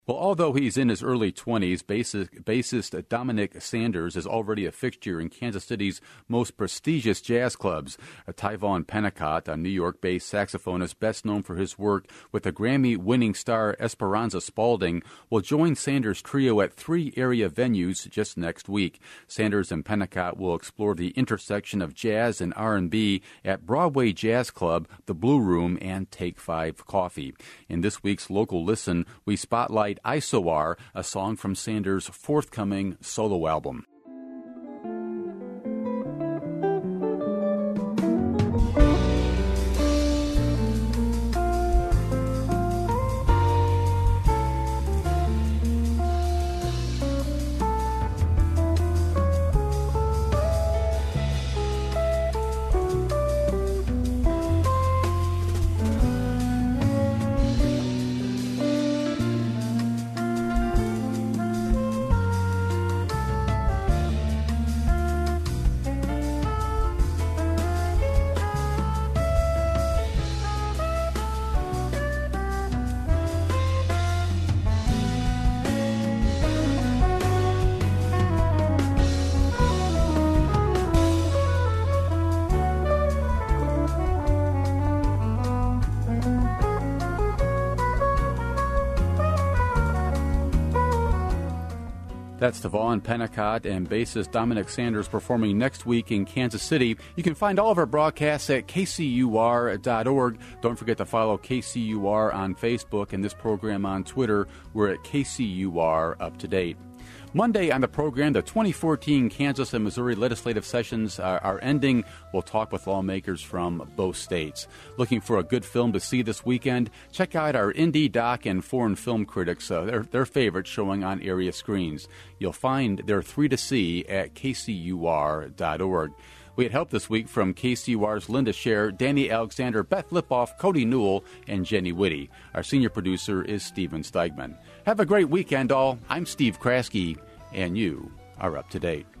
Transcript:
Well, although he's in his early 20s, bassist Dominic Sanders is already a fixture in Kansas City's most prestigious jazz clubs. Tyvon Pennicott, a New York-based saxophonist best known for his work with the Grammy-winning star Esperanza Spalding, will join Sanders' trio at 3 area venues just next week. Sanders and Pennicott will explore the intersection of jazz and R&B at Broadway Jazz Club, the Blue Room, and Take 5 Coffee. In this week's Local Listen, we spotlight Isowar, a song from Sanders' forthcoming solo album. That's Tyvon Pennicott and bassist Dominic Sanders performing next week in Kansas City. You can find all of our broadcasts at kcur.org. Don't forget to follow KCUR on Facebook and this program on Twitter. We're at KCUR Up to Date. Monday on the program, the 2014 Kansas and Missouri legislative sessions are ending. We'll talk with lawmakers from both states. Looking for a good film to see this weekend? Check out our indie doc and foreign film critics, their favorites showing on area screens. You'll find they're 3 to see at kcur.org. We had help this week from KCUR's Linda Scher, Danny Alexander, Beth Lipoff, Cody Newell, and Jenny Whitty. Our senior producer is Steven Steigman. Have a great weekend, all. I'm Steve Kraske, and you are up to date.